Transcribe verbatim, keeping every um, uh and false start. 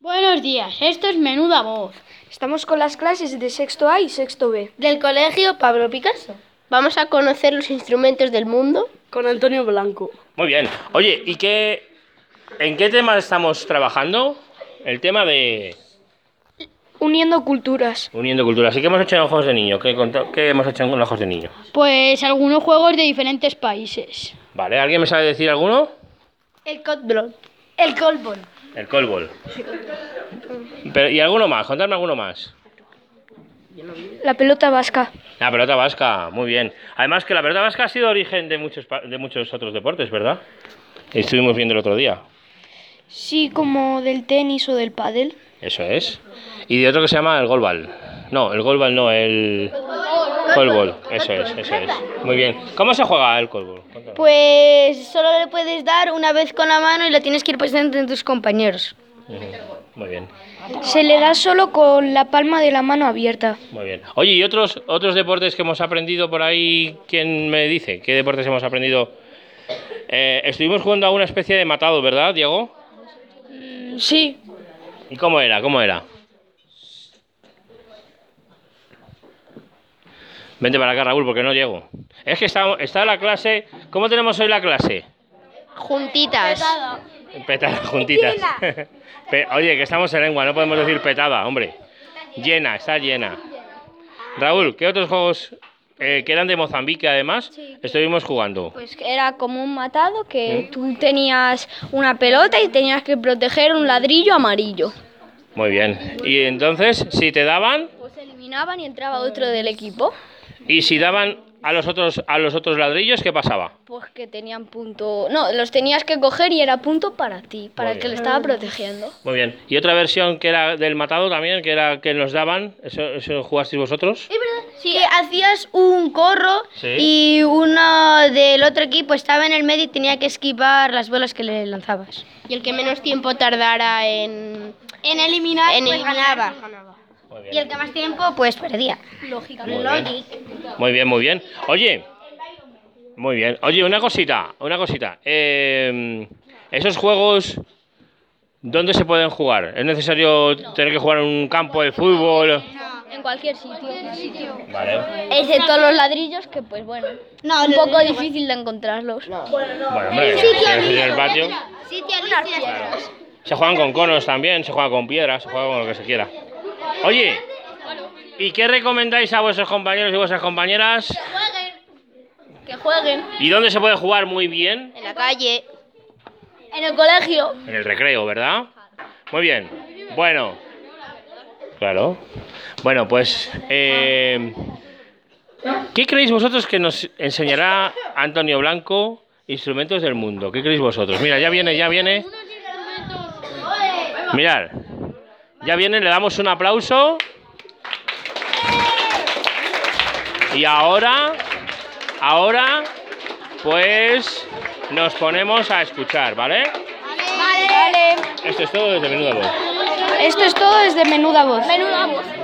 Buenos días, esto es Menuda Voz. Estamos con las clases de sexto A y sexto B. Del colegio Pablo Picasso. Vamos a conocer los instrumentos del mundo Con Antonio Blanco. Muy bien. Oye, ¿y qué, en qué tema estamos trabajando? El tema de Uniendo culturas. uniendo culturas. ¿Y qué hemos hecho en Ojos de Niño? ¿Qué, conta- qué hemos hecho en Ojos de Niño? Pues algunos juegos de diferentes países. Vale, ¿alguien me sabe decir alguno? El cotblon. El colbol. El colbol. Pero, ¿y alguno más? Contadme alguno más. La pelota vasca. La pelota vasca, muy bien. Además que la pelota vasca ha sido origen de muchos, pa- de muchos otros deportes, ¿verdad? Estuvimos viendo el otro día. Sí, como del tenis o del pádel. Eso es. Y de otro que se llama el golbal. No, el golbal no, el colbol. Eso es, eso es. Muy bien. ¿Cómo se juega el colbol? Cuéntame. Pues solo le puedes dar una vez con la mano y la tienes que ir pasando entre tus compañeros. Ujú, muy bien, Se le da solo con la palma de la mano abierta. muy bien. Oye, ¿y otros otros deportes que hemos aprendido por ahí? ¿Quién me dice? ¿Qué deportes hemos aprendido? Eh, estuvimos jugando a una especie de matado, ¿verdad, Diego? Sí. ¿Y cómo era? ¿Cómo era? Vente para acá, Raúl, porque no llego. Es que está, está la clase... ¿Cómo tenemos hoy la clase? Juntitas. Petada, juntitas. Pe- Oye, que estamos en lengua, no podemos decir petada, hombre. Llena, está llena. Raúl, ¿qué otros juegos eh, que eran de Mozambique, además, estuvimos jugando? Pues era como un matado que tú tenías una pelota y tenías que proteger un ladrillo amarillo. Muy bien. Y entonces, si te daban, Pues se eliminaban y entraba otro del equipo. y si daban a los otros a los otros ladrillos, ¿qué pasaba? Pues que tenían punto... No, los tenías que coger y era punto para ti, para Muy el que bien. le estaba protegiendo. Muy bien. Y otra versión que era del matado también, que era que nos daban, ¿eso, eso jugasteis vosotros? Sí, que hacías un corro Sí. y uno del otro equipo estaba en el medio y tenía que esquivar las bolas que le lanzabas. Y el que menos tiempo tardara en, en eliminar, pues eliminaba. Muy Y el bien. que más tiempo, pues perdía. Lógicamente. Muy bien. Muy bien, muy bien. Oye, muy bien. Oye, una cosita, una cosita. Eh, esos juegos, ¿dónde se pueden jugar? ¿Es necesario tener que jugar en un campo de fútbol? En cualquier sitio. Vale. Excepto los ladrillos, que pues bueno, un poco difícil de encontrarlos. Bueno, hombre, si es en el patio. Unas piedras. Se juegan con conos también, se juega con piedras, se juega con lo que se quiera. Oye, ¿y qué recomendáis a vuestros compañeros y vuestras compañeras? Que jueguen. ¿Y dónde se puede jugar muy bien? En la calle. En el colegio. En el recreo, ¿verdad? Muy bien. Bueno, claro. Bueno, pues, eh, ¿qué creéis vosotros que nos enseñará Antonio Blanco, instrumentos del mundo? ¿Qué creéis vosotros? Mira, ya viene, ya viene. Mirad, ya viene, le damos un aplauso. Y ahora, ahora, pues, nos ponemos a escuchar, ¿vale? Vale. Esto es todo desde Menuda Voz. Esto es todo desde Menuda Voz. Menuda voz.